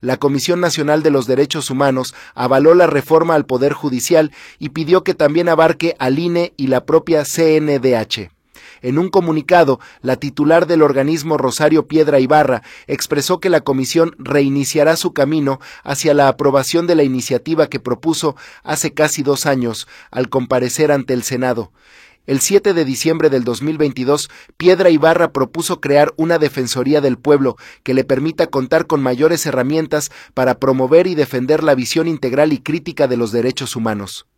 La Comisión Nacional de los Derechos Humanos avaló la reforma al Poder Judicial y pidió que también abarque al INE y la propia CNDH. En un comunicado, la titular del organismo, Rosario Piedra Ibarra, expresó que la comisión reiniciará su camino hacia la aprobación de la iniciativa que propuso hace casi 2 años, al comparecer ante el Senado. El 7 de diciembre del 2022, Piedra Ibarra propuso crear una Defensoría del Pueblo que le permita contar con mayores herramientas para promover y defender la visión integral y crítica de los derechos humanos.